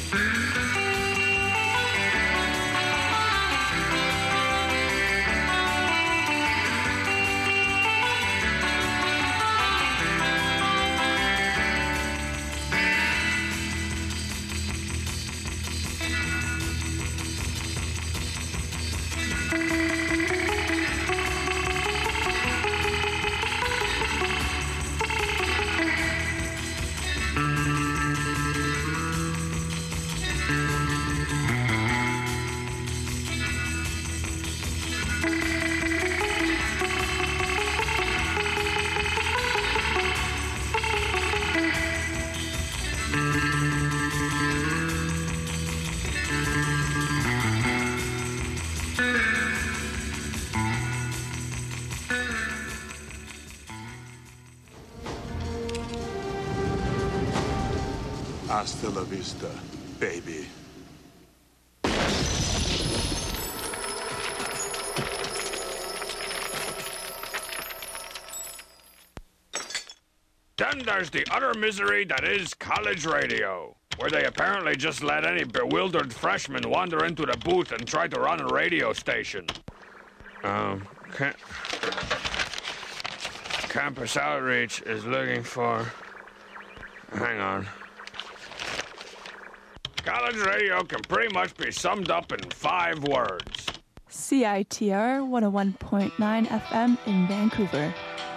Hasta la vista, baby. Then there's the utter misery that is college radio, where they apparently just let any bewildered freshman wander into the booth and try to run a radio station. Campus Outreach is looking for... Hang on. College radio can pretty much be summed up in 5 words. CITR 101.9 FM in Vancouver.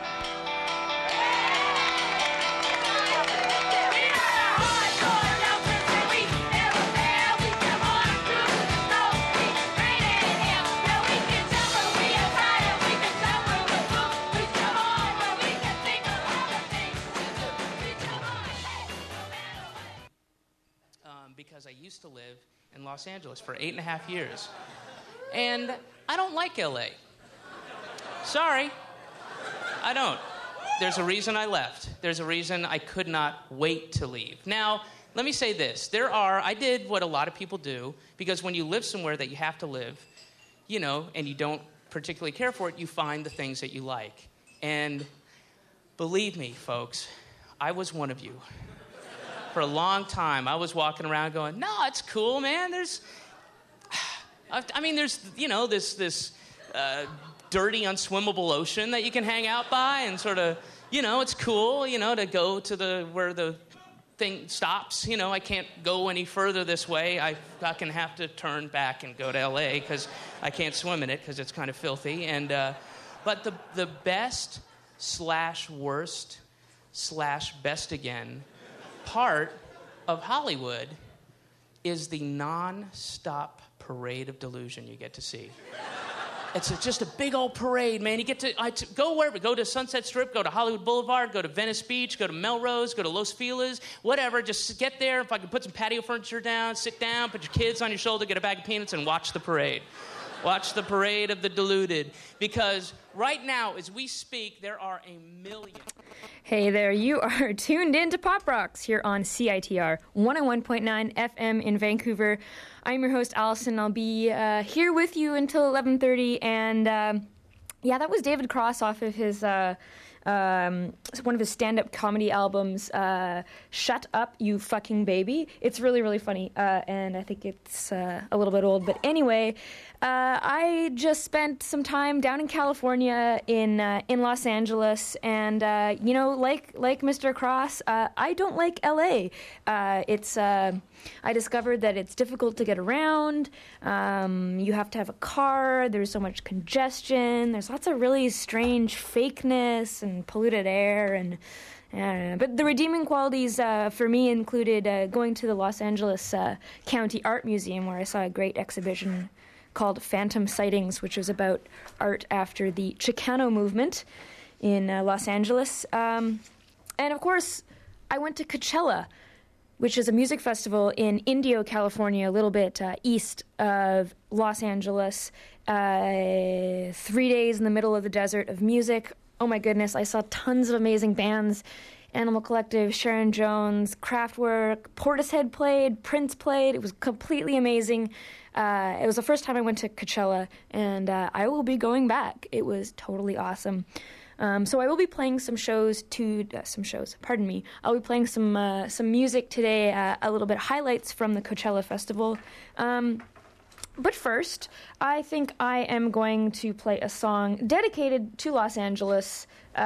Because I used to live in Los Angeles for 8.5 years. And I don't like LA. Sorry, I don't. There's a reason I left. There's a reason I could not wait to leave. Now, let me say this. I did what a lot of people do, because when you live somewhere that you have to live, and you don't particularly care for it, you find the things that you like. And believe me, folks, I was one of you. For a long time, I was walking around going, no, it's cool, man. There's this dirty, unswimmable ocean that you can hang out by and sort of, it's cool, to go to where the thing stops. I can't go any further this way. I fucking have to turn back and go to L.A. because I can't swim in it because it's kind of filthy. And but the best / worst / best again part of Hollywood is the non-stop parade of delusion you get to see. It's just a big old parade, man. You get to go wherever. Go to Sunset Strip, go to Hollywood Boulevard, go to Venice Beach, go to Melrose, go to Los Feliz, whatever. Just get there. If I can put some patio furniture down, sit down, put your kids on your shoulder, get a bag of peanuts, and watch the parade. Watch the parade of the deluded. Because right now, as we speak, there are a million... Hey there, you are tuned in to Pop Rocks here on CITR 101.9 FM in Vancouver. I'm your host, Allison. I'll be here with you until 11:30. And that was David Cross off of his... one of his stand-up comedy albums, Shut Up, You Fucking Baby. It's really, really funny, and I think it's a little bit old. But anyway, I just spent some time down in California in Los Angeles, and like Mr. Cross, I don't like LA. I discovered that it's difficult to get around. You have to have a car. There's so much congestion. There's lots of really strange fakeness and polluted air, and but the redeeming qualities for me included going to the Los Angeles County Art Museum, where I saw a great exhibition called Phantom Sightings, which was about art after the Chicano movement in Los Angeles. And of course, I went to Coachella, which is a music festival in Indio, California, a little bit east of Los Angeles. 3 days in the middle of the desert of music. Oh my goodness, I saw tons of amazing bands. Animal Collective, Sharon Jones, Kraftwerk, Portishead played, Prince played. It was completely amazing. It was the first time I went to Coachella, and I will be going back. It was totally awesome. So I will be playing some shows. Pardon me. I'll be playing some music today. A little bit highlights from the Coachella Festival. But first, I think I am going to play a song dedicated to Los Angeles.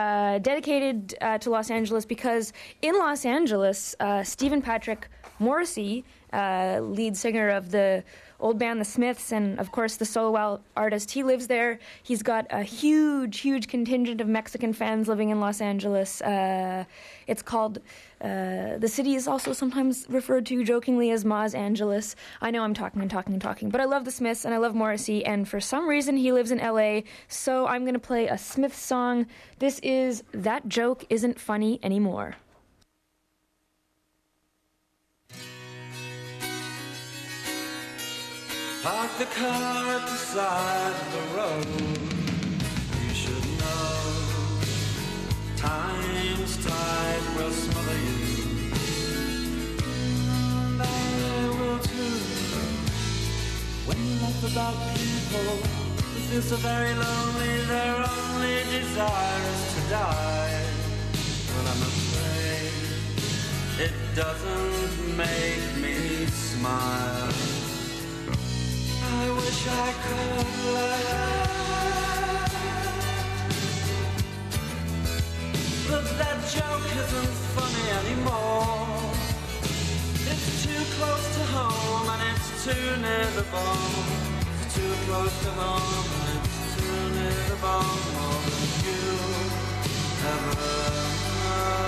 Because in Los Angeles, Stephen Patrick Morrissey, lead singer of the old band The Smiths, and of course the solo artist, he lives there. He's got a huge contingent of Mexican fans living in Los Angeles. It's called, the city is also sometimes referred to jokingly as Maz Angeles. I know I'm talking, but I love The Smiths and I love Morrissey, and for some reason he lives in LA, so I'm going to play a Smiths song. This is That Joke Isn't Funny Anymore. Park the car at the side of the road. You should know time's tide will smother you, and I will too. When you laugh about people who feel so very lonely, their only desire is to die. Well, I'm afraid it doesn't make me smile. I wish I could laugh, but that joke isn't funny anymore. It's too close to home and it's too near the bone. It's too close to home and it's too near the bone. More than you ever know.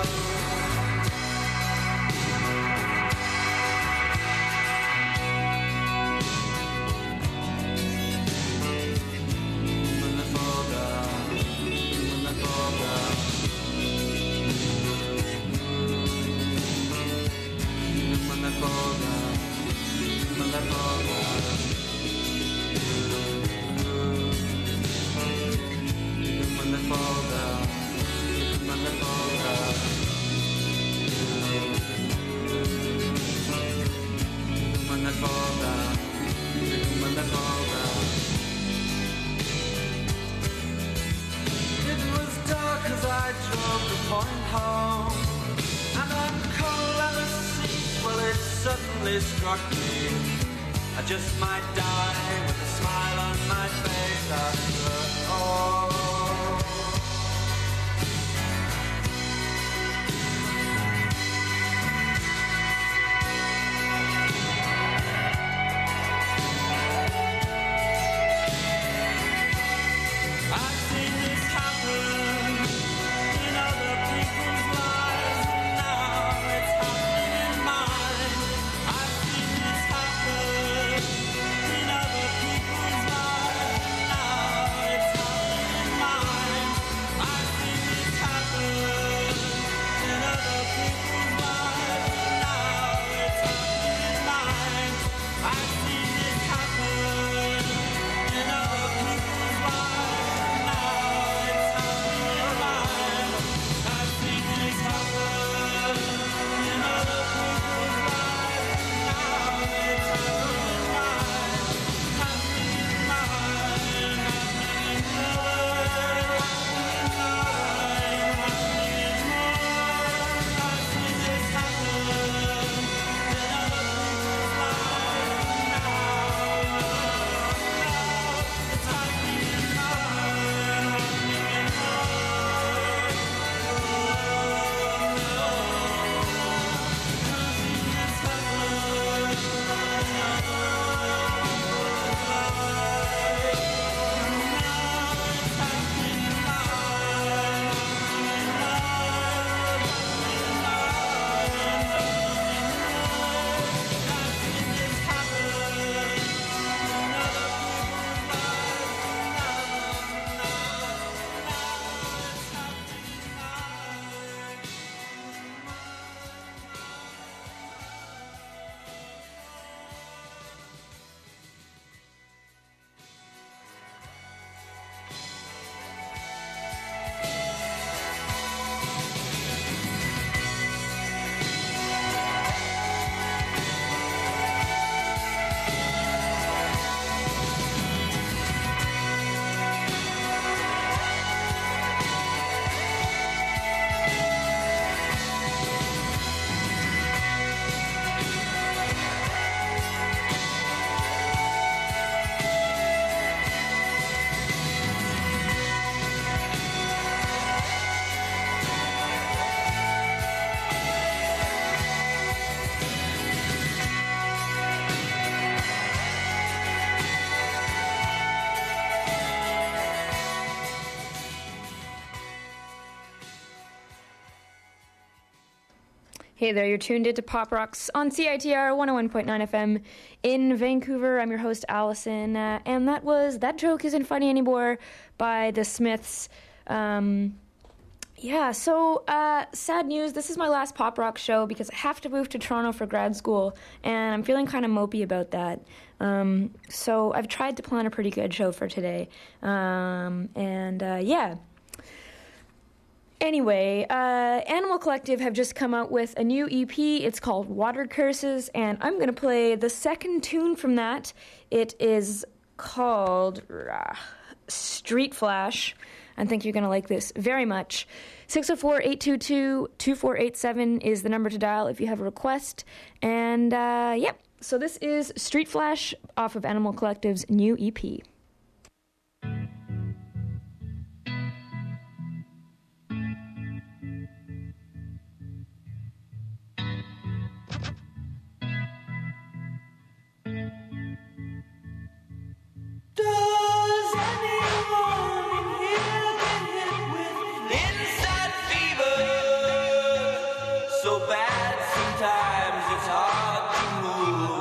Struck me, I just might die with a smile on my face after all. I've seen this happen in other people's lives, and now it's happening in mine. I've seen this happen in other people's lives, and now it's happening in Hey there, you're tuned into Pop Rocks on CITR 101.9 FM in Vancouver. I'm your host, Allison, and that was That Joke Isn't Funny Anymore by The Smiths. Sad news. This is my last Pop Rock show because I have to move to Toronto for grad school, and I'm feeling kind of mopey about that. So I've tried to plan a pretty good show for today. Anyway, Animal Collective have just come out with a new EP. It's called Water Curses, and I'm going to play the second tune from that. It is called Street Flash. I think you're going to like this very much. 604-822-2487 is the number to dial if you have a request. And, so this is Street Flash off of Animal Collective's new EP. Does anyone in here get hit with inside fever? So bad sometimes it's hard to move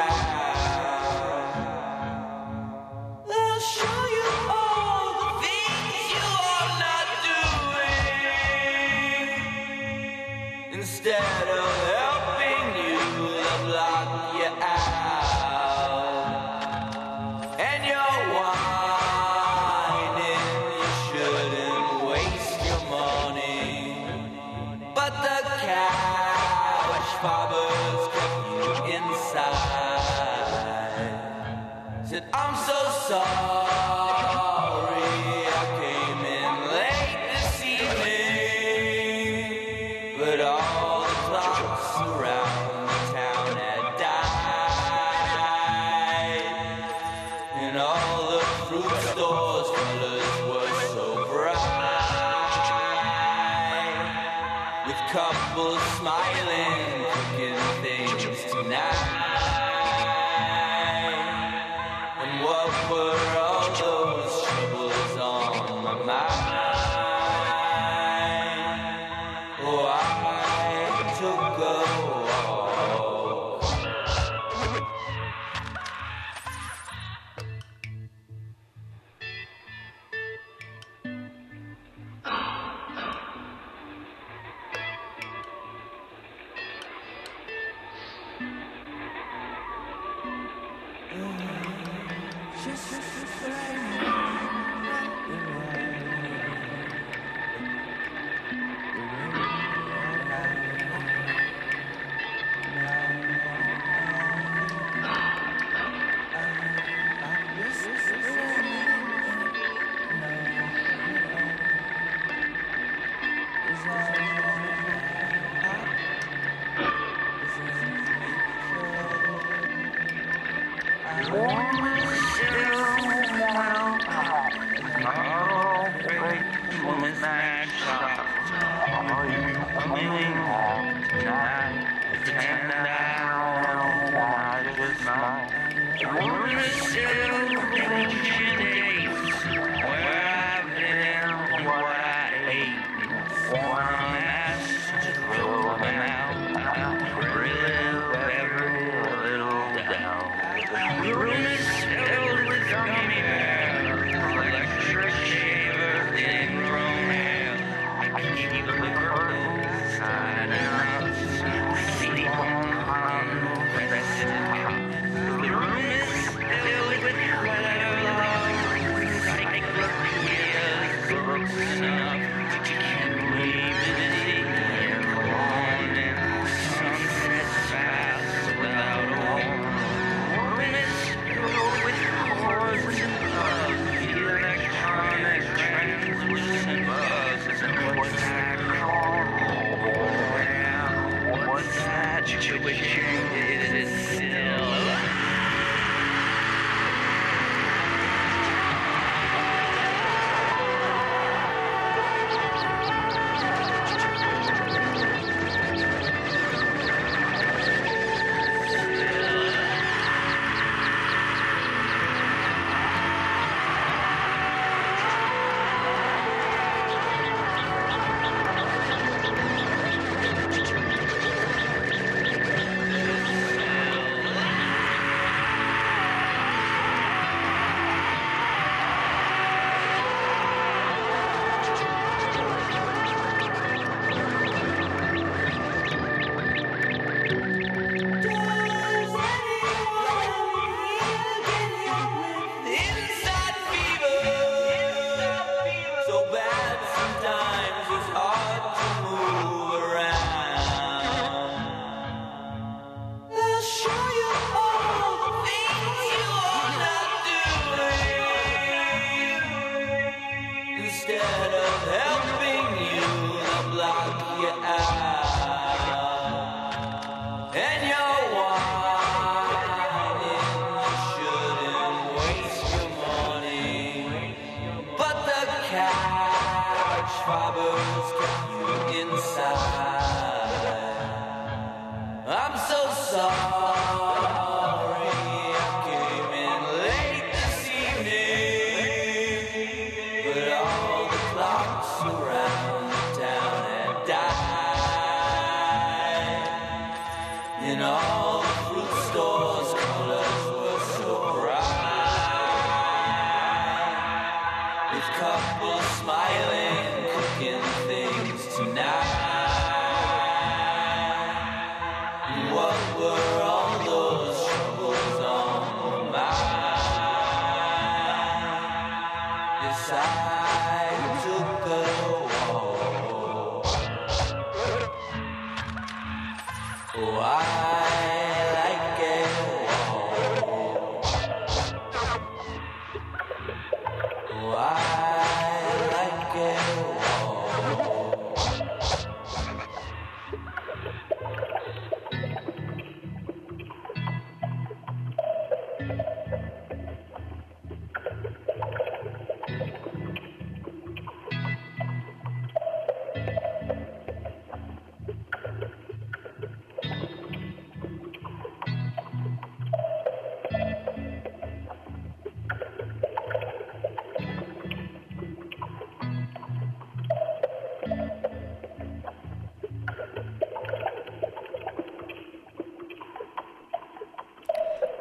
around. They'll show you all the things you are not doing. Instead of helping you, they'll block you out. Fathers kept you inside. Said, I'm so sorry I came in late this evening, but all the clocks around the town had died, and all the fruit stores' colors were so bright, with couples smiling tonight. And what were all those troubles on my mind? Oh, I took a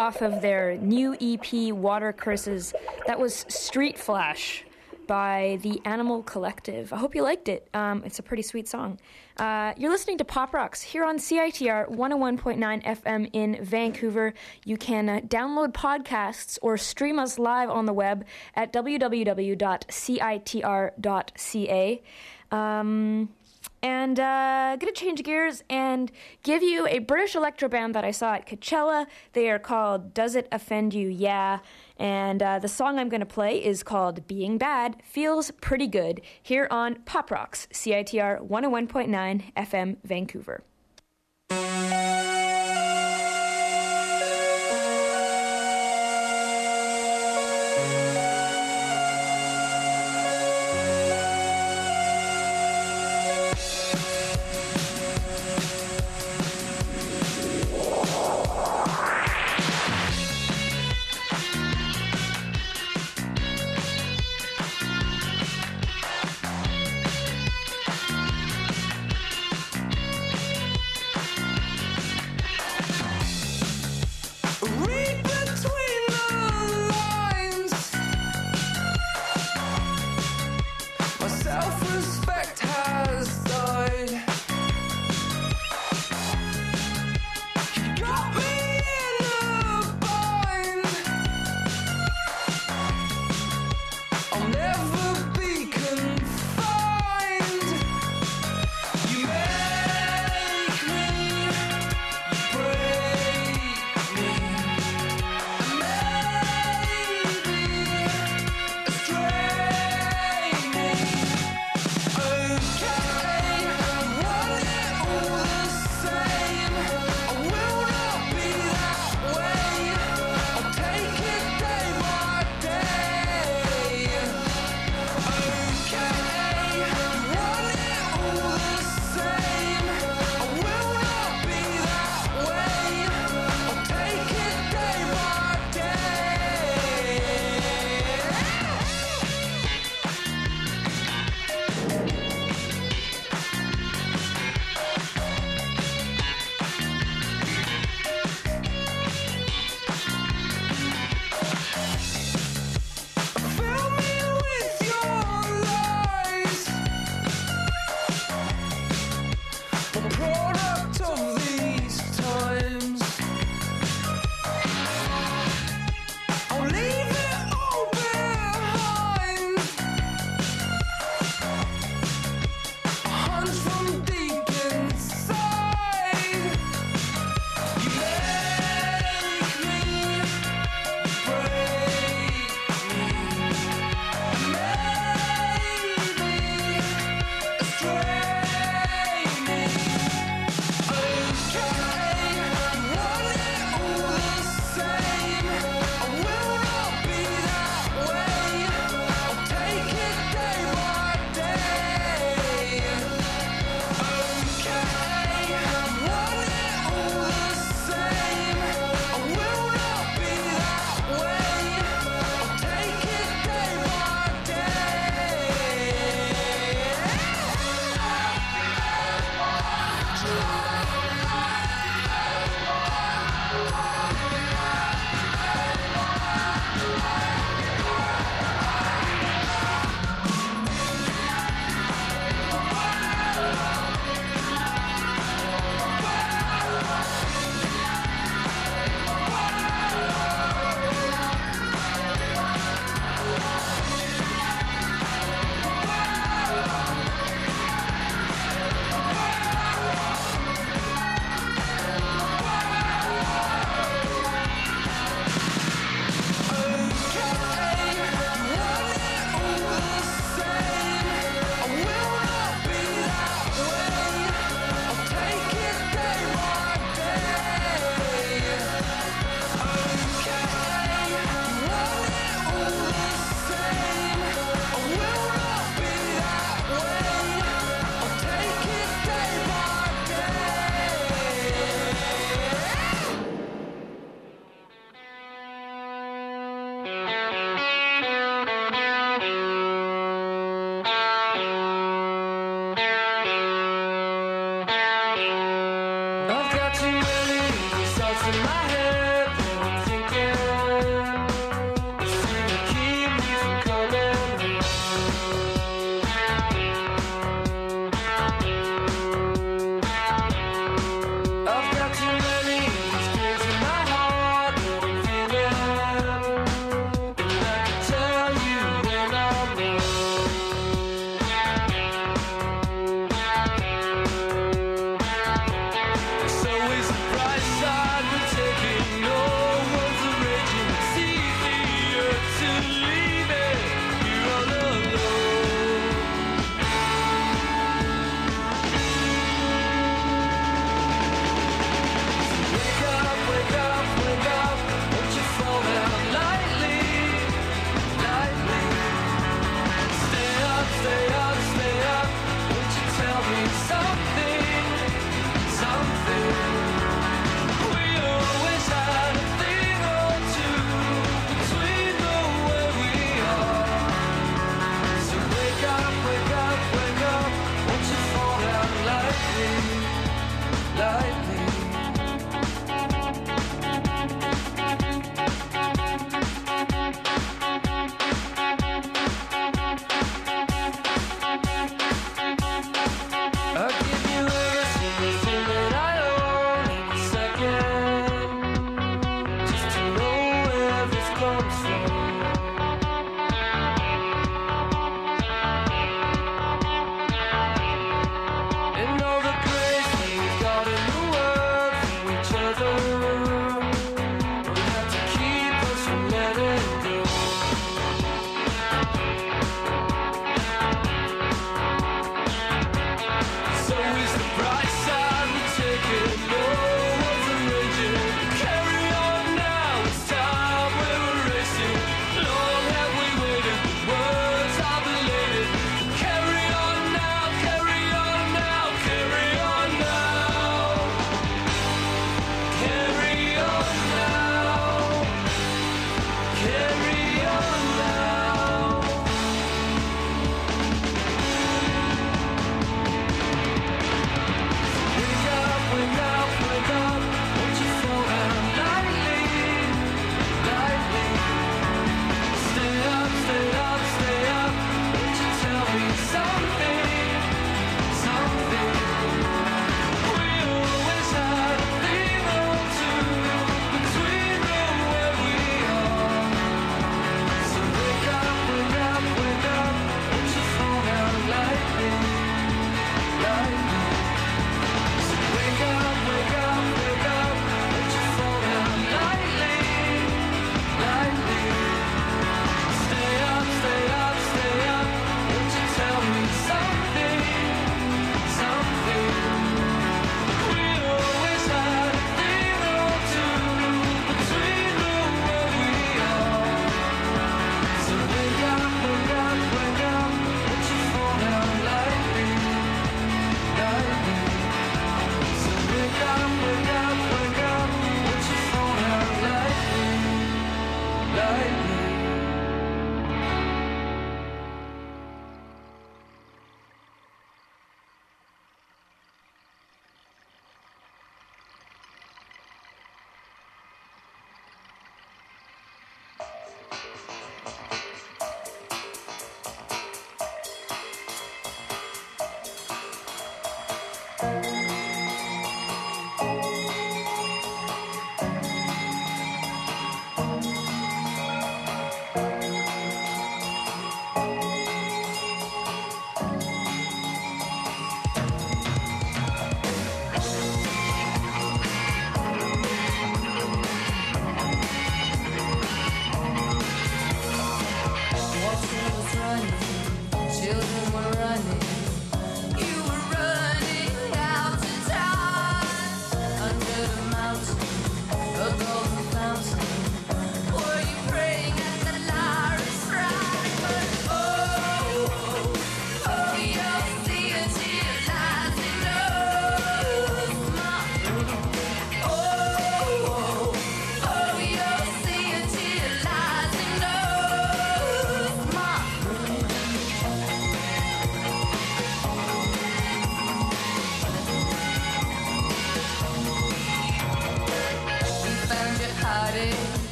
off of their new EP, Water Curses. That was Street Flash by the Animal Collective. I hope you liked it. It's a pretty sweet song. You're listening to Pop Rocks here on CITR 101.9 FM in Vancouver. You can download podcasts or stream us live on the web at www.citr.ca. And gonna change gears and give you a British electro band that I saw at Coachella. They are called Does It Offend You? Yeah. And the song I'm gonna play is called Being Bad Feels Pretty Good here on Pop Rocks, CITR 101.9 FM Vancouver.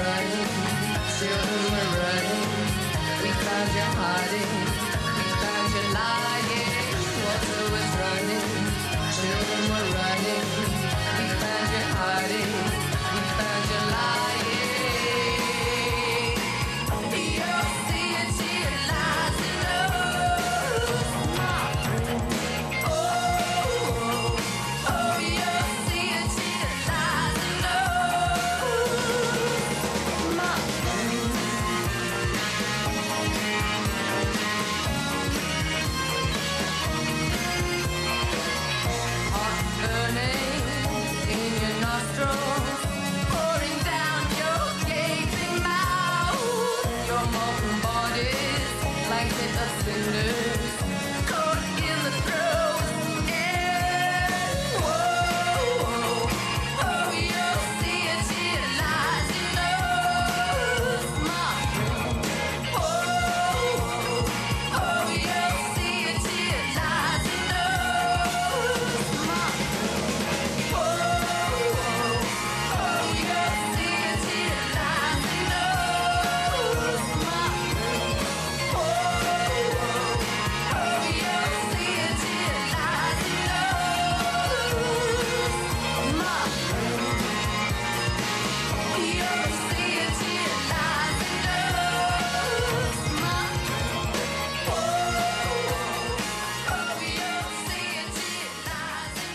running, children were running. We found you hiding, we found you lying. Water was running, children were running. We found you hiding, we found you lying. Your city lies in us, my friend. Oh, your city lies in us, my friend. Heart burning in your nostrils, pouring down your gaping mouth. Your molten bodies like bit of cinders, caught in the throes. Yeah. Whoa, oh, your city lies in us, my friend. Whoa, oh, your city lies in us, my friend. Whoa, oh, your city lies in us, my friend. Whoa, oh, your city lies in us, my friend. Your city lies in us, my friend. Whoa, oh, your city lies in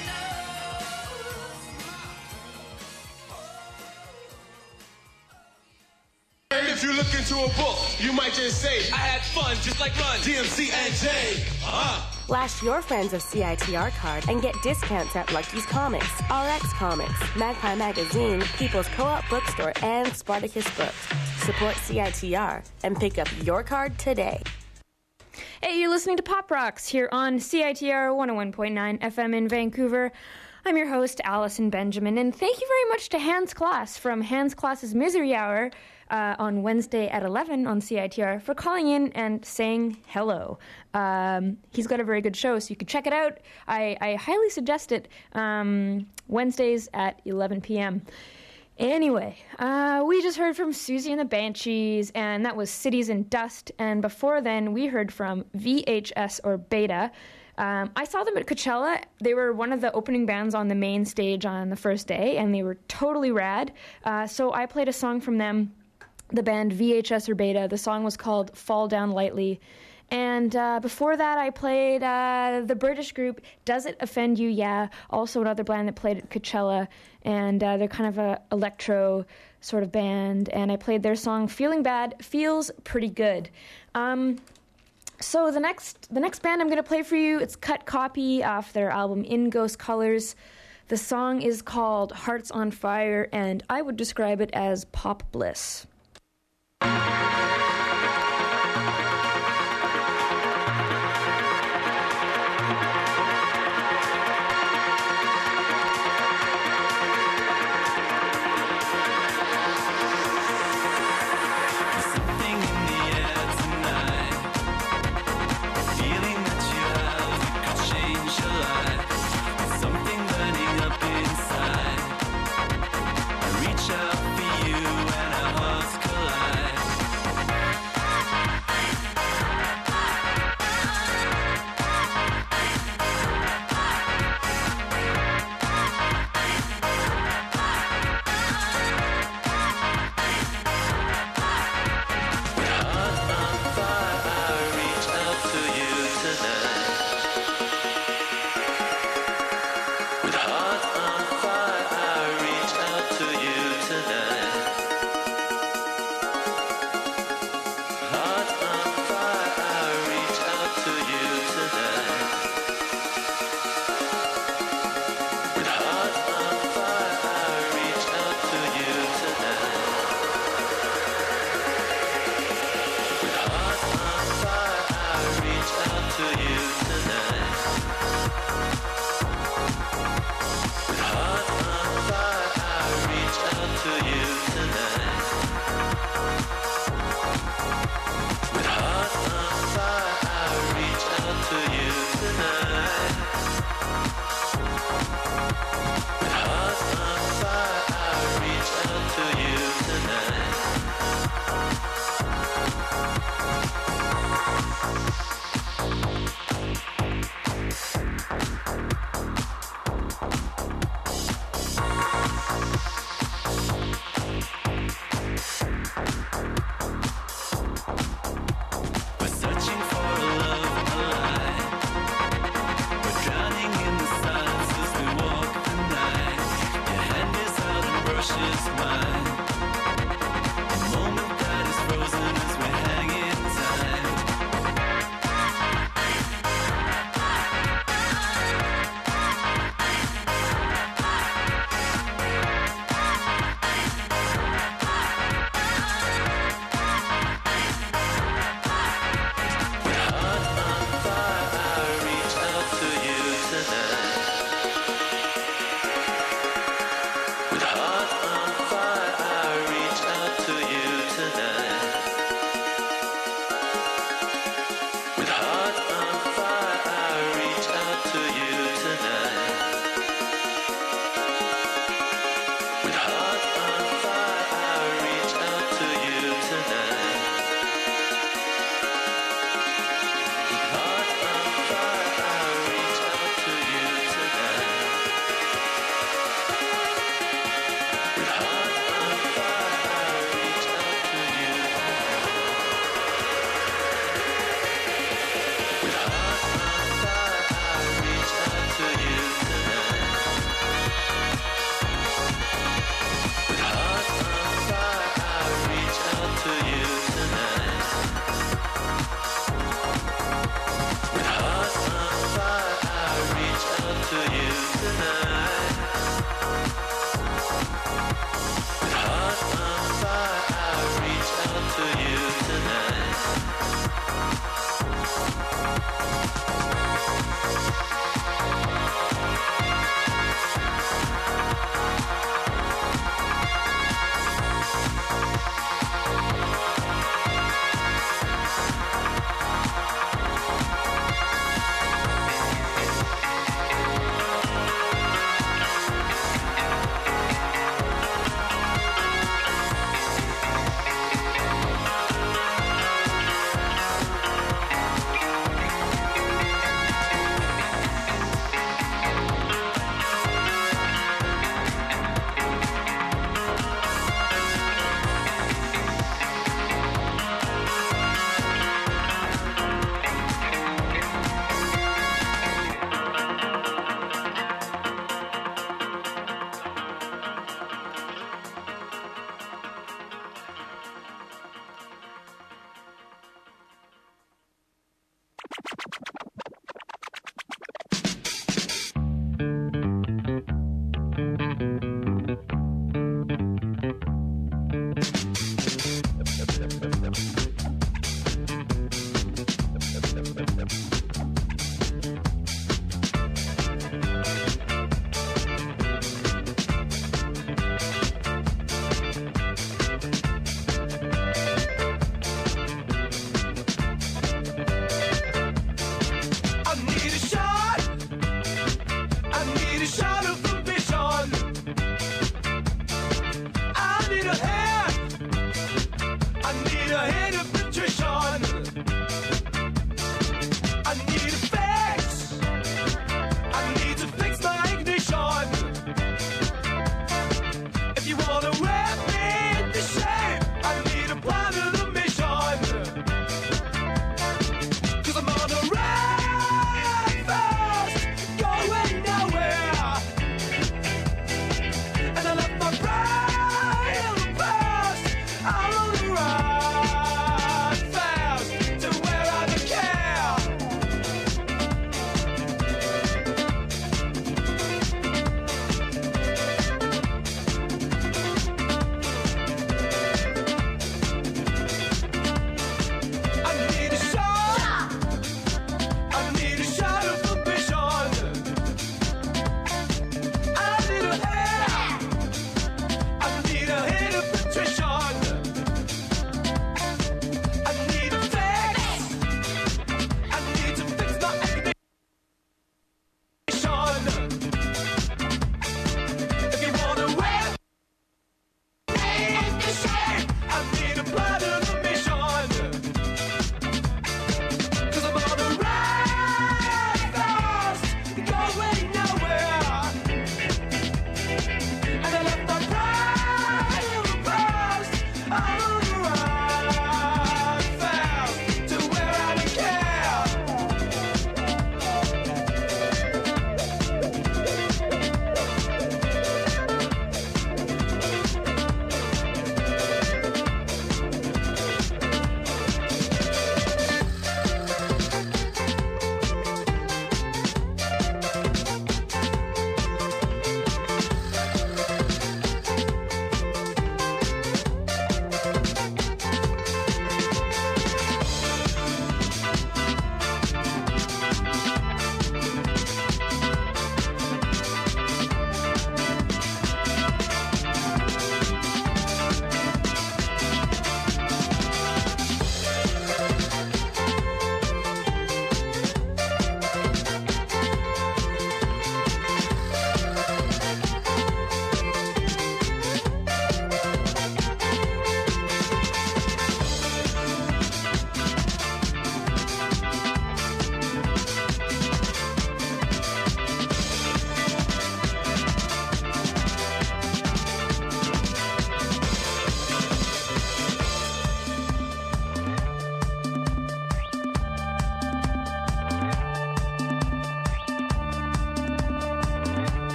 And if you look into a book, you might just say, I had fun just like Run, DMC and J. Flash your friends of CITR card and get discounts at Lucky's Comics, RX Comics, Magpie Magazine, People's Co-op Bookstore, and Spartacus Books. Support CITR and pick up your card today. Hey, you're listening to Pop Rocks here on CITR 101.9 FM in Vancouver. I'm your host, Allison Benjamin, and thank you very much to Hans Class from Hans Class's Misery Hour on Wednesday at 11 on CITR for calling in and saying hello. He's got a very good show, so you can check it out. I highly suggest it. Wednesdays at 11 p.m. Anyway, we just heard from Susie and the Banshees, and that was Cities in Dust. And before then, we heard from VHS or Beta. I saw them at Coachella. They were one of the opening bands on the main stage on the first day, and they were totally rad. So I played a song from them, the band VHS or Beta. The song was called Fall Down Lightly. And before that, I played the British group Does It Offend You? Yeah, also another band that played at Coachella. And they're kind of a electro sort of band. And I played their song Feeling Bad Feels Pretty Good. So the next band I'm going to play for you, it's Cut Copy off their album In Ghost Colors. The song is called Hearts on Fire, and I would describe it as pop bliss. Reach out for you and our hearts precious mine. A moment that is frozen as we hang in time.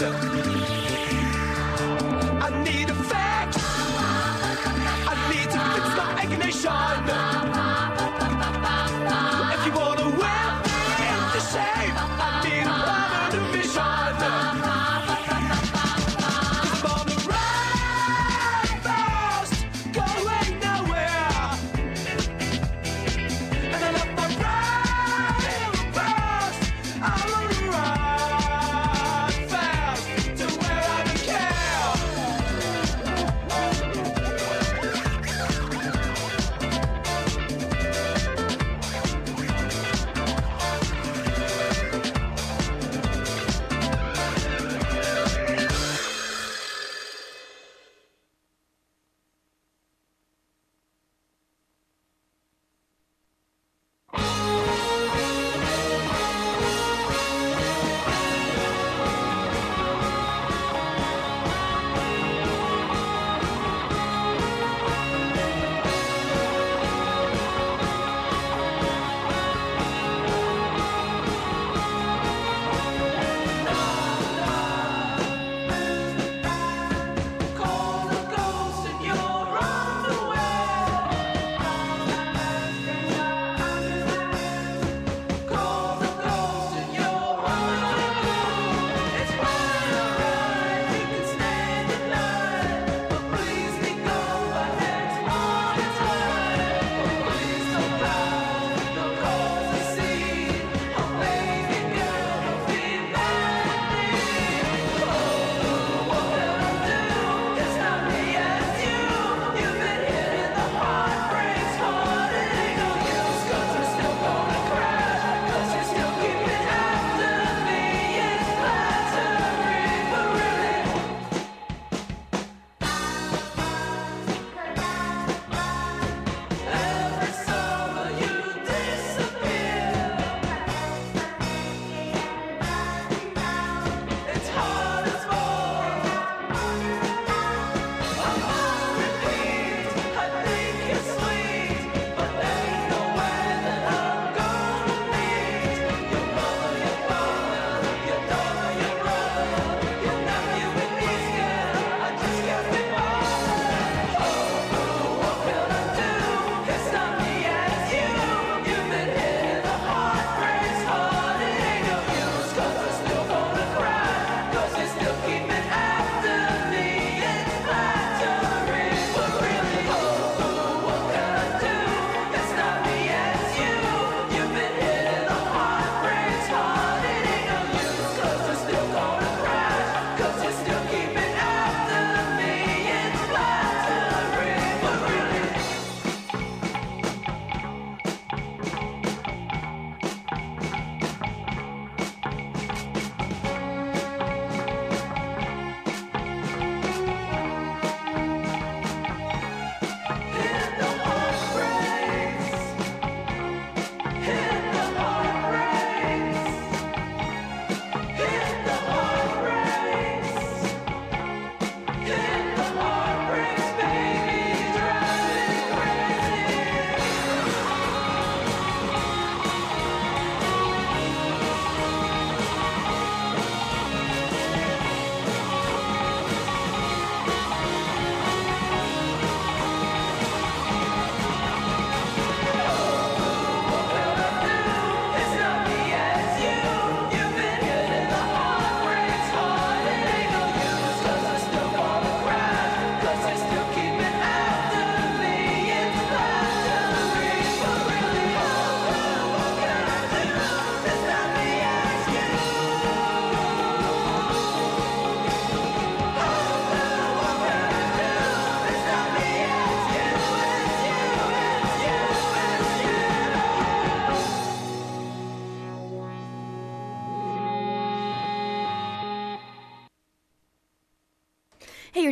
I need a fix. I need to fix my ignition. If you wanna whip into shape, I need a permanent vision. 'Cause I'm on the run fast, going nowhere. And I love my ride fast. I wanna run fast.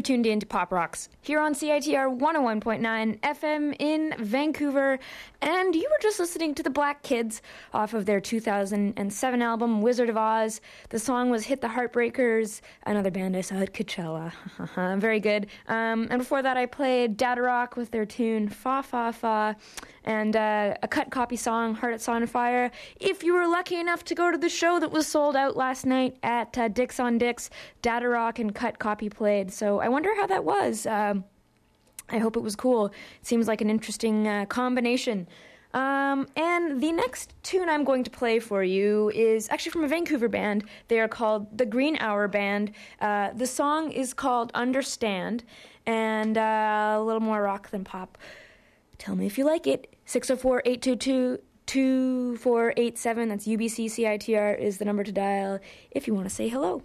You're tuned in to Pop Rocks here on CITR 101.9 FM in Vancouver, and you were just listening to the Black Kids off of their 2007 album Wizard of Oz. The song was Hit the Heartbreakers, another band I saw at Coachella. Very good. And before that I played Dada Rock with their tune Fa Fa Fa, and a cut copy song, Heart at Sawn Fire. If you were lucky enough to go to the show that was sold out last night at Dick's on Dick's, Dada Rock and cut copy played. So I wonder how that was. I hope it was cool. It seems like an interesting combination. And the next tune I'm going to play for you is actually from a Vancouver band. They are called the Green Hour Band. The song is called Understand, and a little more rock than pop. Tell me if you like it. 604-822-2487. That's UBC CITR is the number to dial if you want to say hello.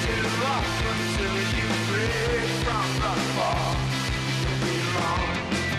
Until you break from the fall, you'll be wrong.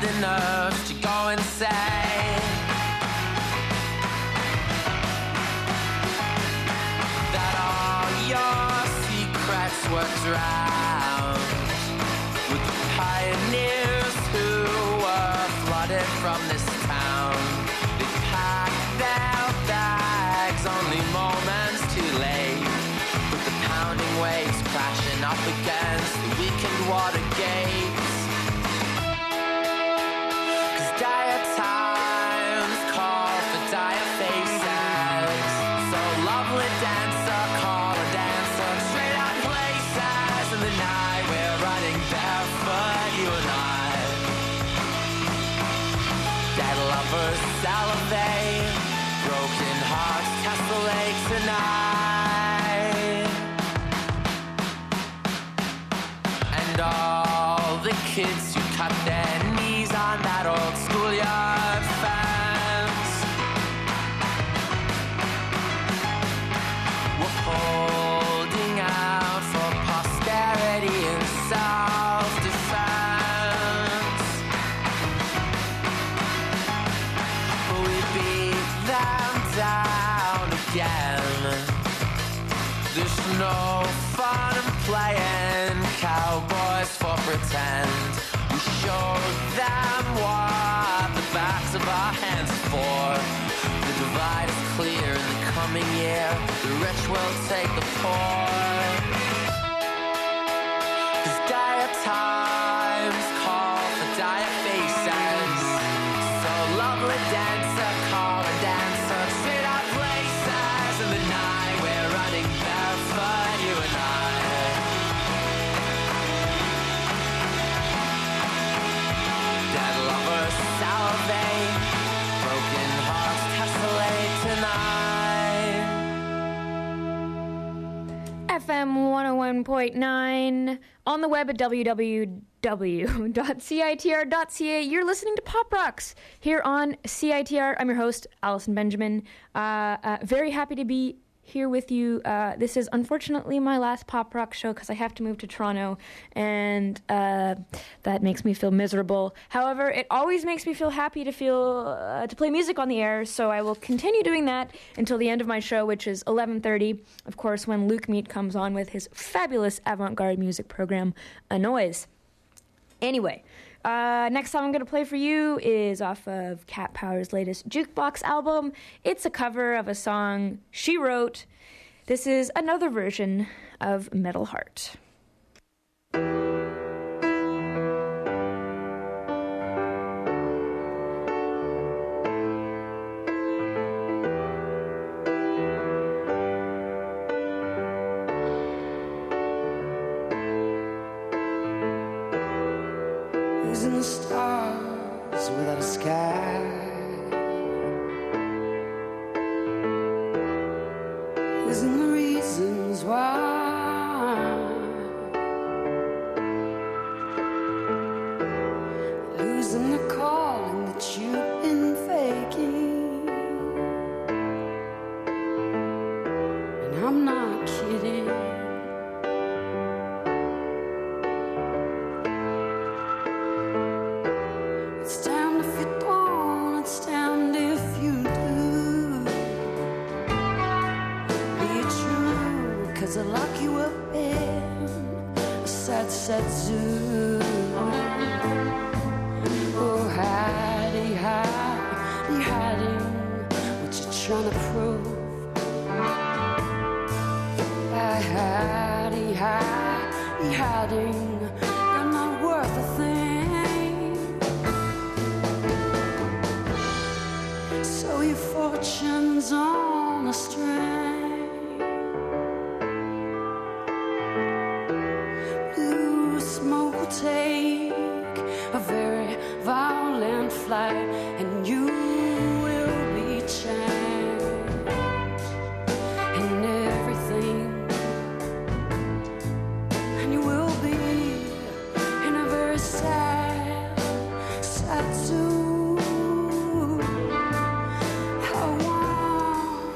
the nerve to go and say that all your secrets were drowned with the pioneers who were flooded from this town. They packed their bags only moments too late, with the pounding waves crashing up against the weakened water gates. 'Cause dire times call for dire faces, so lovely dancer, call a dancer, straight out places. In the night we're running barefoot, you and I. Dead lovers salivate, broken hearts tessellate tonight. And all the kids who cut their knees on that old schoolyard fence were holding out for posterity and self-defense. But we beat them down again. There's no fun in playing cowboys for pretend. We showed them what the backs of our hands are for. The divide is clear in the coming year. The rich will take the poor. 'Cause dire times call for dire faces, so lovely dancer, call a dancer, straight out places. In the night we're running barefoot, you and I. Dead lovers salivate, broken hearts tessellate tonight. FM 101.9, on the web at www.citr.ca. You're listening to Pop Rocks here on CITR. I'm your host, Allison Benjamin. Very happy to be here with you. This is unfortunately my last Pop Rock show because I have to move to Toronto, and that makes me feel miserable. However, it always makes me feel happy to play music on the air, so I will continue doing that until the end of my show, which is 11:30, of course, when Luke Meat comes on with his fabulous avant-garde music program, A Noise. Anyway, next song I'm going to play for you is off of Cat Power's latest Jukebox album. It's a cover of a song she wrote. This is another version of Metal Heart. Losing the stars without a sky, losing the reasons why, losing the calling that you've been faking. And I'm not kidding. It's damned if you don't, it's damned if you do. Be true, 'cause I lock you up in a sad, sad zoo. Oh, hiding, hiding, hiding what you trying to prove. Hiding, hiding, hiding, you're not worth a thing. So your fortune's on a string. Blue smoke will take a very violent flight, and you will be changed in everything. And you will be in a very sad, sad zoo. I want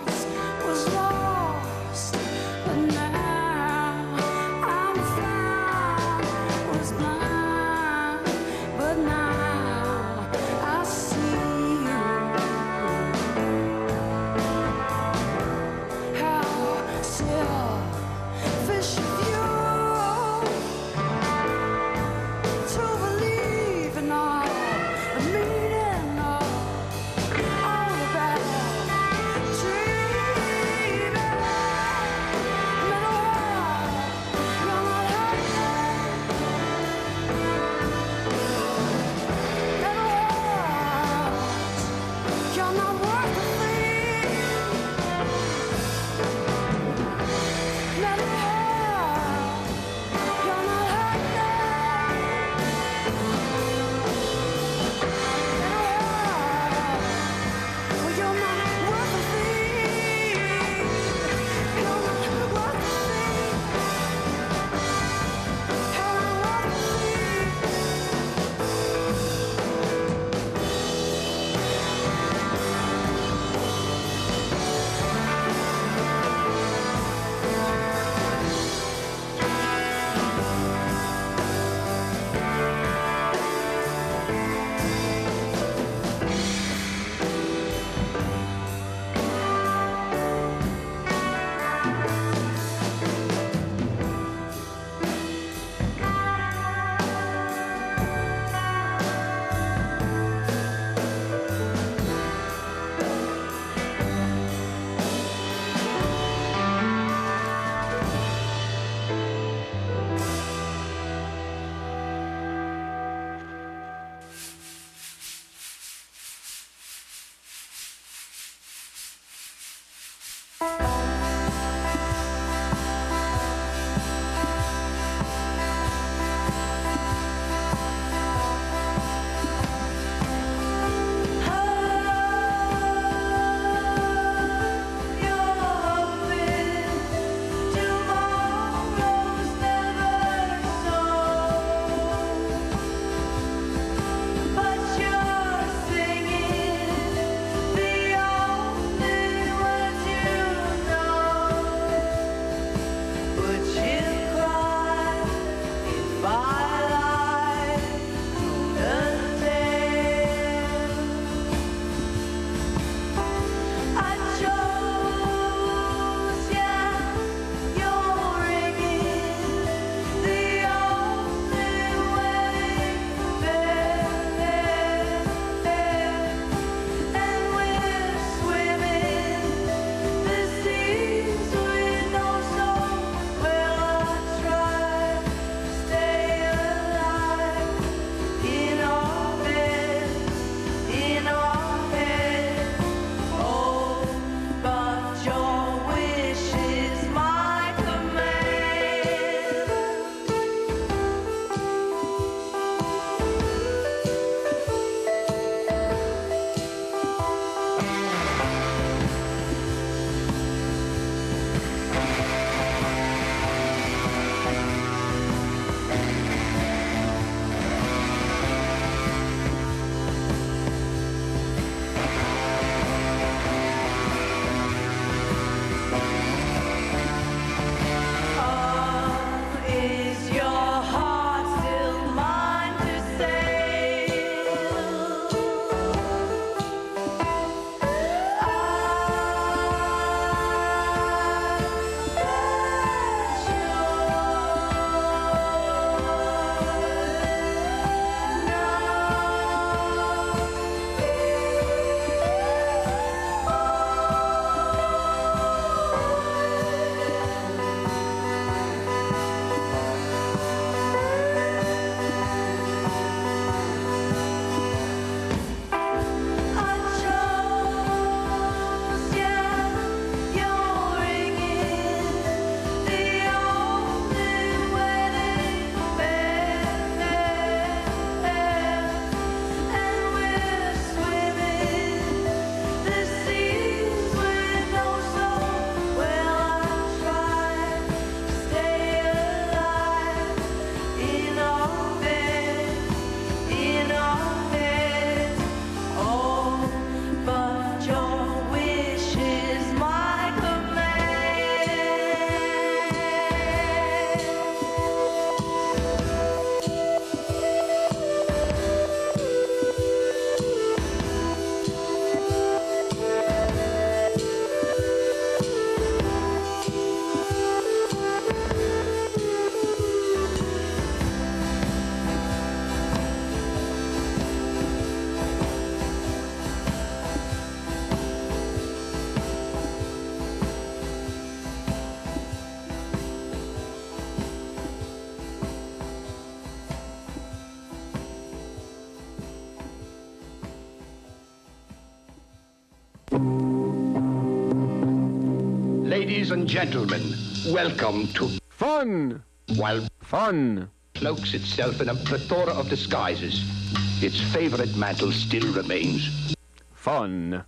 Ladies and gentlemen, welcome to Fun! While Fun! cloaks itself in a plethora of disguises, its favorite mantle still remains. Fun.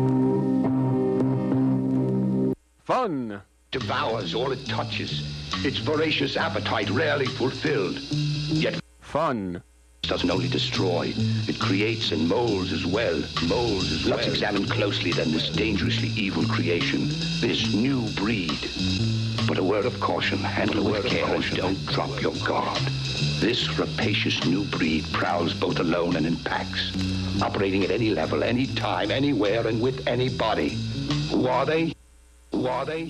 Fun. Devours all it touches, its voracious appetite rarely fulfilled. Yet fun doesn't only destroy, it creates and molds as well. Let's examine closely then this dangerously evil creation, this new breed. But a word of caution, handle it with care and don't drop your guard. This rapacious new breed prowls both alone and in packs, operating at any level, any time, anywhere, and with anybody. Who are they? Who are they?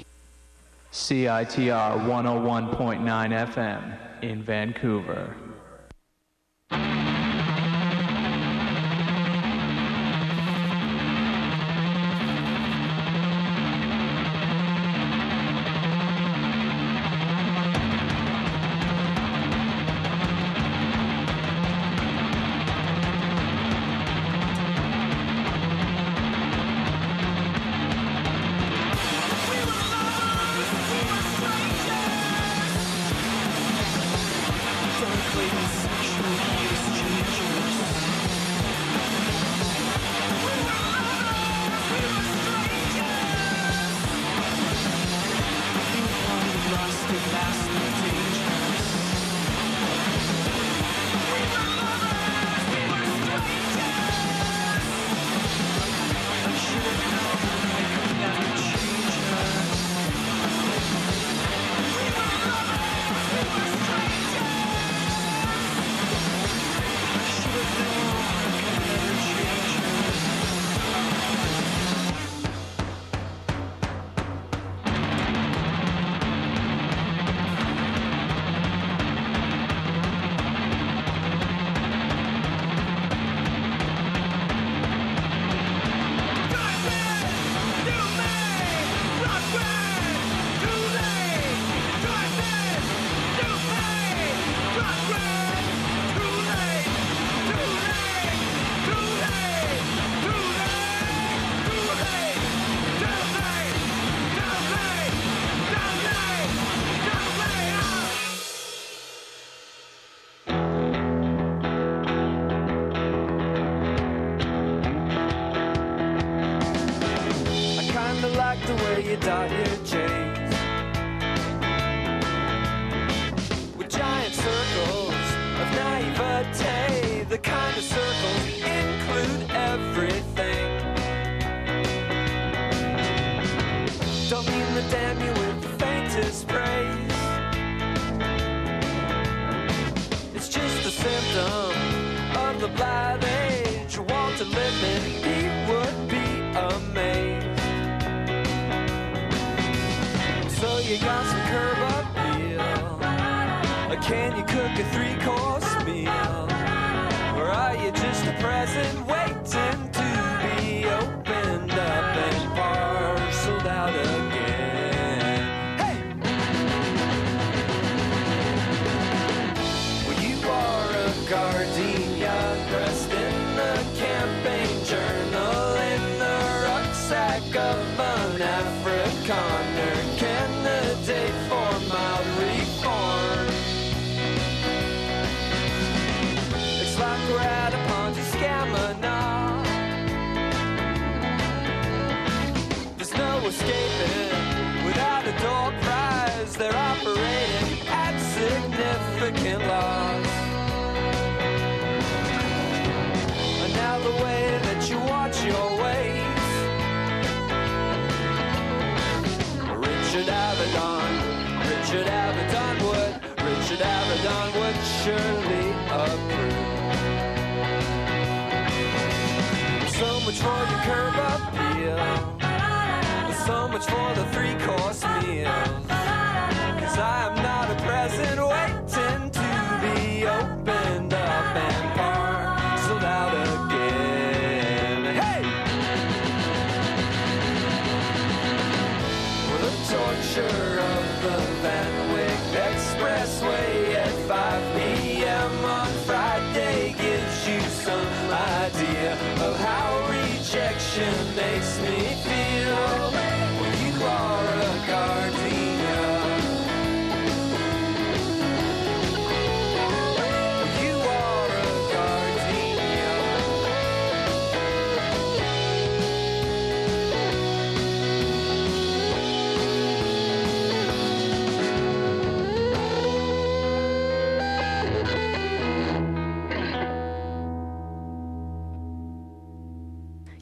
CITR 101.9 FM in Vancouver. Makes me feel when you are a guardian.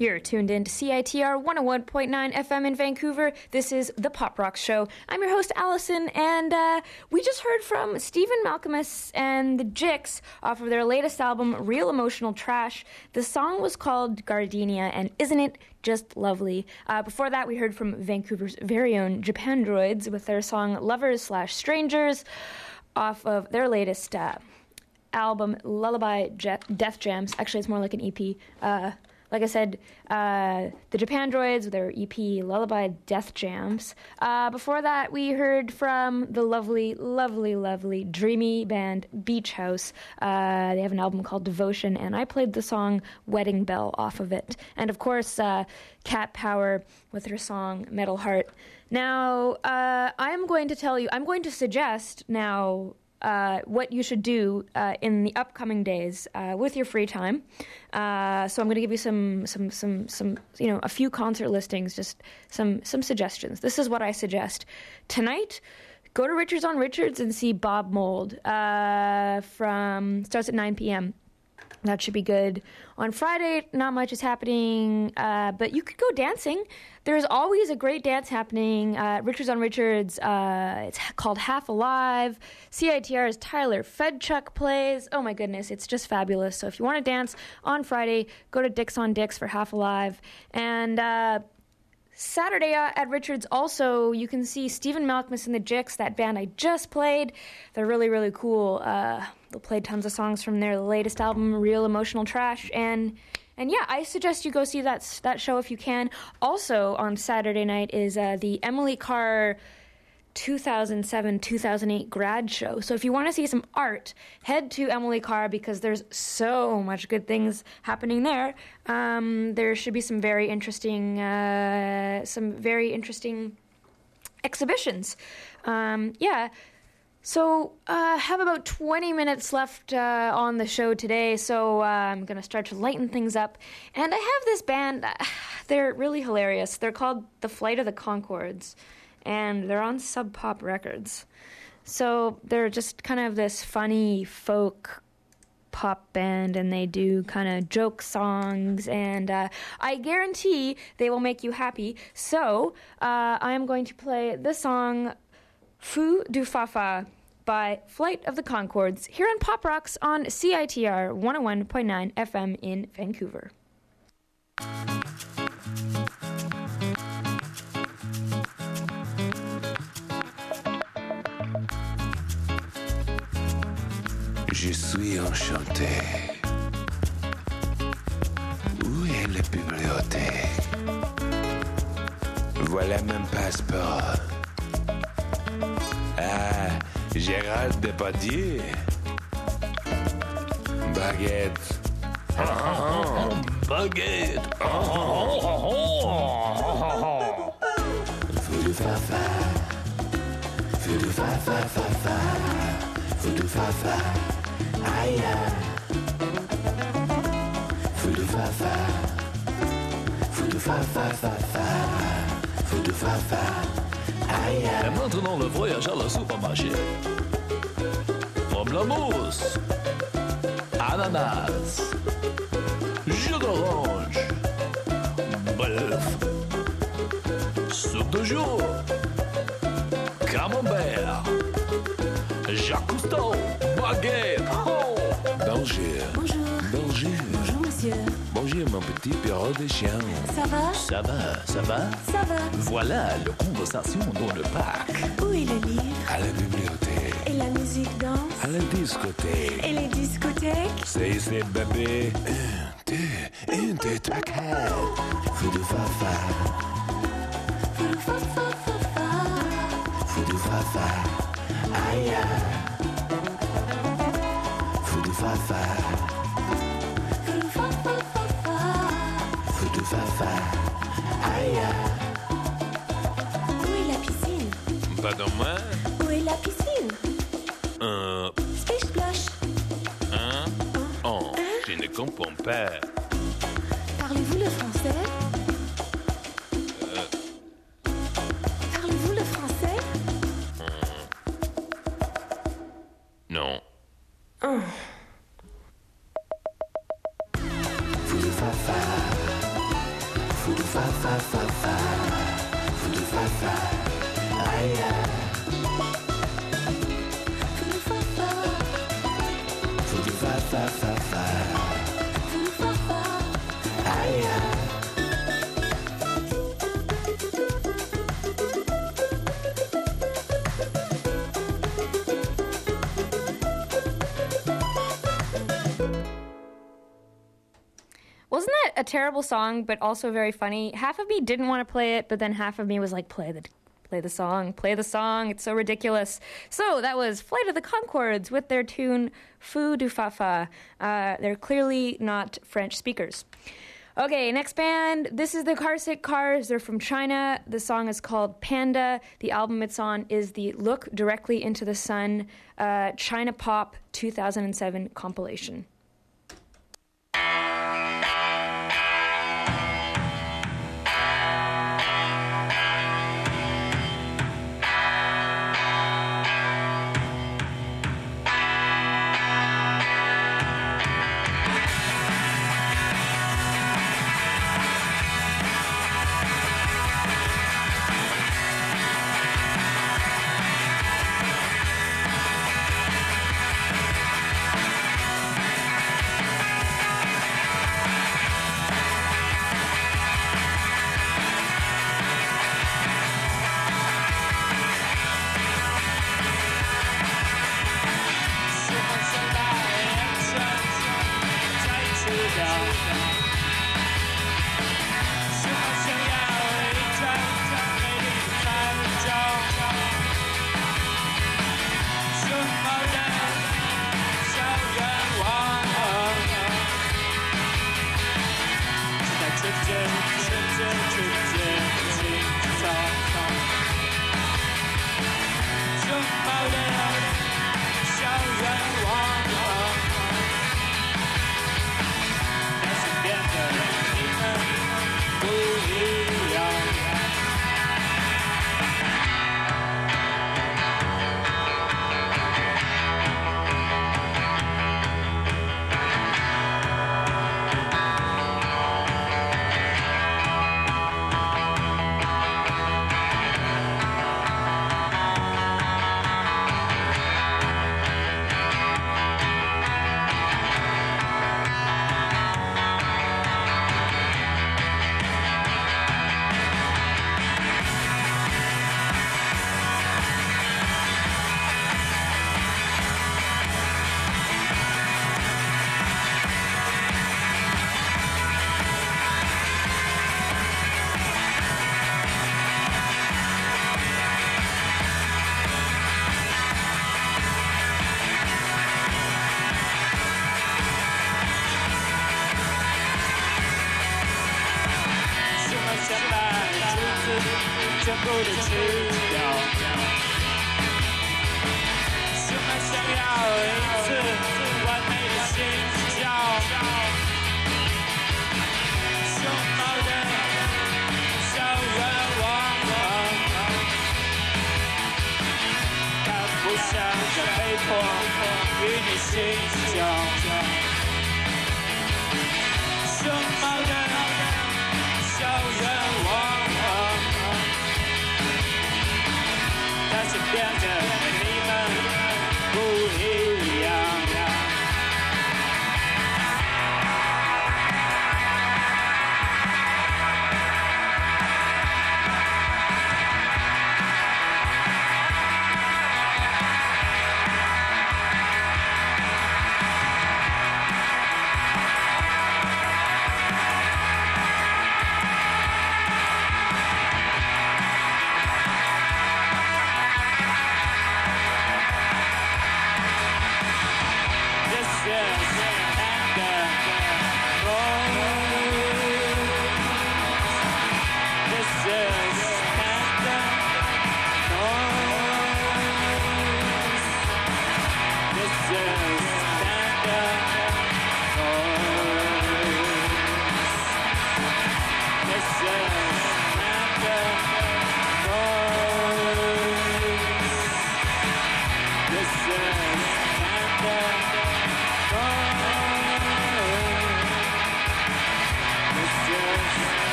You're tuned in to CITR 101.9 FM in Vancouver. This is The Pop Rock Show. I'm your host, Allison, and we just heard from Stephen Malkmus and the Jicks off of their latest album, Real Emotional Trash. The song was called Gardenia, and isn't it just lovely? Before that, we heard from Vancouver's very own Japandroids with their song Lovers/Strangers off of their latest album, Lullaby Death Jams. Actually, it's more like an EP. Like I said, the Japandroids with their EP, Lullaby Death Jams. Before that, we heard from the lovely, lovely, lovely, dreamy band Beach House. They have an album called Devotion, and I played the song Wedding Bell off of it. And, of course, Cat Power with her song Metal Heart. Now, I'm going to suggest now what you should do in the upcoming days with your free time. So I'm going to give you some a few concert listings, just some suggestions. This is what I suggest. Tonight, go to Richards on Richards and see Bob Mould. Starts at 9 p.m. That should be good. On Friday, not much is happening, but you could go dancing. There's always a great dance happening. Richards on Richards, it's called Half Alive. CITR's Tyler Fedchuk plays. Oh my goodness, it's just fabulous. So if you want to dance on Friday, go to Dicks on Dicks for Half Alive. And Saturday at Richards also, you can see Stephen Malkmus and the Jicks, that band I just played. They're really, really cool. They'll play tons of songs from their latest album, Real Emotional Trash. And yeah, I suggest you go see that show if you can. Also on Saturday night is the Emily Carr 2007-2008 grad show. So if you want to see some art, head to Emily Carr because there's so much good things happening there. There should be some very interesting exhibitions. Yeah. So have about 20 minutes left on the show today, so I'm going to start to lighten things up. And I have this band, they're really hilarious. They're called The Flight of the Conchords, and they're on Sub Pop Records. So they're just kind of this funny folk pop band, and they do kind of joke songs, and I guarantee they will make you happy. So I am going to play the song Fou du Fafa by Flight of the Conchords here on Pop Rocks on CITR 101.9 FM in Vancouver. Je suis enchanté. Où est la bibliothèque? Voilà mon passeport. Ah, Gérald Depardieu. Baguette. Baguette. Fou du fafa. Fou du fafa, fafa. Fou du fafa. Aïe. Fou du fafa. Fou du fafa, fafa. Fou du fafa. Aïe. Et maintenant le voyage à la supermarché. Pamplemousse. Ananas. Jus d'orange. Bœuf. Soupe de jour. Camembert. Jacques Cousteau. Baguette. Oh. Bonjour. Bonjour. Bonjour. Bonjour, monsieur. Bonjour, mon petit perro de chien. Ça va? Ça va, ça va? Ça va. Voilà la conversation dans le parc. Où est le livre? À la bibliothèque. Et la musique danse? À la discothèque. Et les discothèques? C'est ici, bébé. Un, deux, trois, quatre. Fou du fafa. Fou du fafa, fafa. Fou du fafa. Aïe. Fou du fafa. Fou du fafa, fafa. Fou du fafa. Aïe. Où est la piscine? Pardon, moi? Où est la piscine? Splish splash. Oh, je ne comprends pas. Parlez-vous le français? Parlez-vous le français? Non. Fou du fafa. fa fa, voodoo fa fa, aïe aïe. Voodoo fa fa fa fa, aïe aïe. Wasn't that a terrible song, but also very funny? Half of me didn't want to play it, but then half of me was like, play the song, it's so ridiculous. So that was Flight of the Conchords with their tune Foo du Fa Fa. They're clearly not French speakers. Okay, next band. This is the Carsick Cars. They're from China. The song is called Panda. The album it's on is the Look Directly into the Sun China Pop 2007 compilation.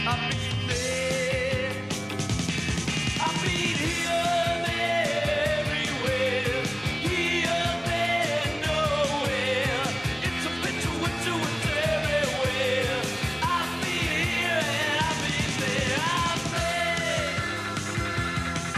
I've been there. I've been here, there, everywhere. Here, there, nowhere. It's a picture with you, it's everywhere. I've been here and I've been there. I've been.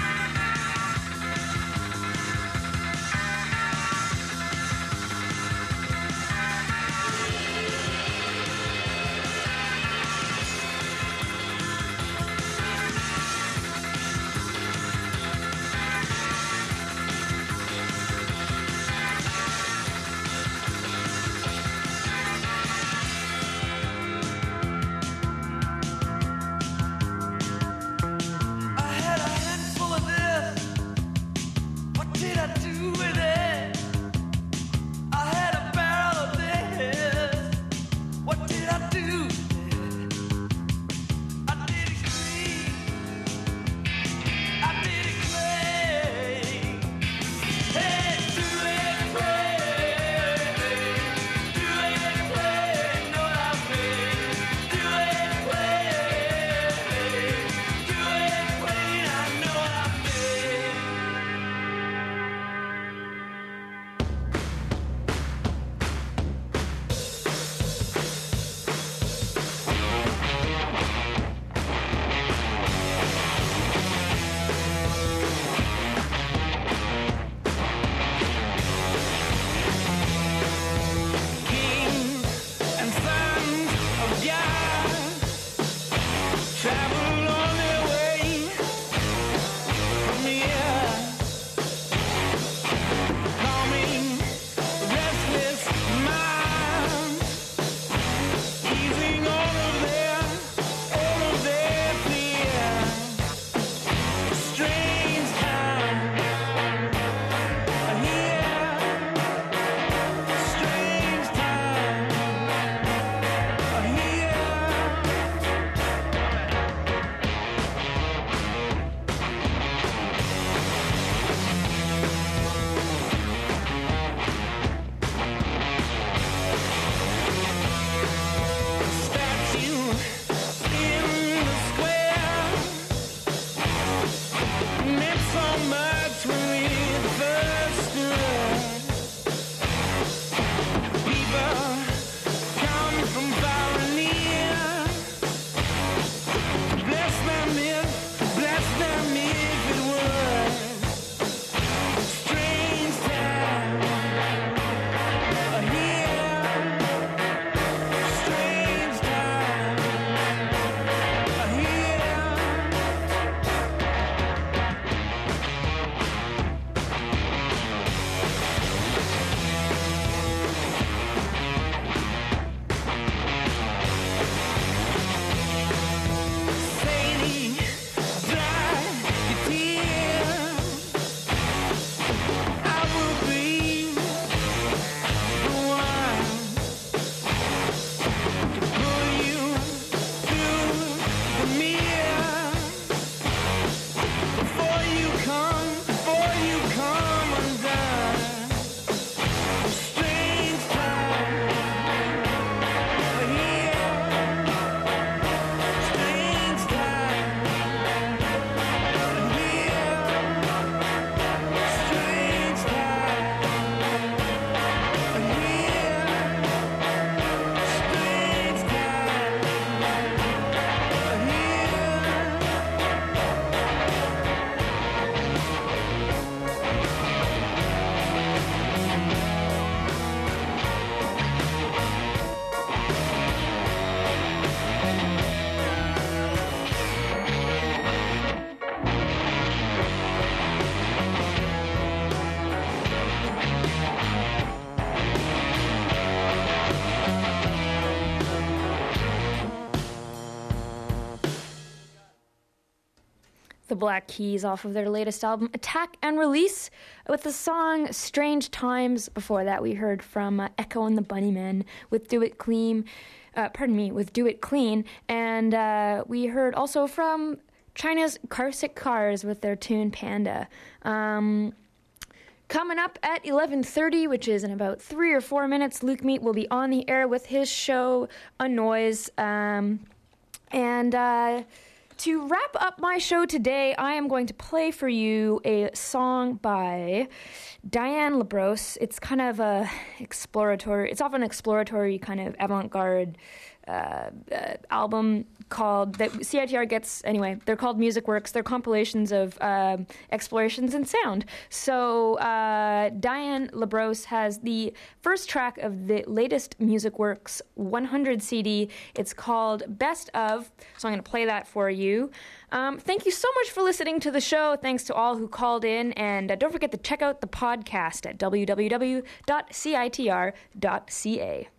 I had a handful of this. What did I do with it? I had a barrel of this. What did I do with it? I did it clean. I did it clean. Hey, do it clean. Do it clean. Know what I mean? Do it clean. Do it clean. I know what I mean. Kings and sons of God travel on their way from here, calming restless minds, easing all of their fear. Strange times are here. Strange times are here. Statue in the square meant so much when we first stood. People come from far and near. Bless them if it would. Strange times are here. Strange times are here. Sadie, dry your tears. I will be the one to pull you through the mirror before you come undone. Strange times are here. Strange times are here. Strange times are here. Strange The Black Keys off of their latest album, Attack and Release, with the song Strange Times. Before that, we heard from Echo and the Bunnymen with Do It Clean. With Do It Clean. And we heard also from China's Carsick Cars with their tune Panda. Coming up at 11:30, which is in about 3 or 4 minutes, Luke Meat will be on the air with his show, A Noise. And to wrap up my show today, I am going to play for you a song by Diane Labrosse. It's kind of a exploratory, it's often an exploratory kind of avant-garde album called, that CITR gets, anyway, they're called Music Works. They're compilations of explorations in sound. So Diane Labrosse has the first track of the latest Music Works 100 CD. It's called Best Of, so I'm going to play that for you. Thank you so much for listening to the show. Thanks to all who called in, and don't forget to check out the podcast at www.citr.ca.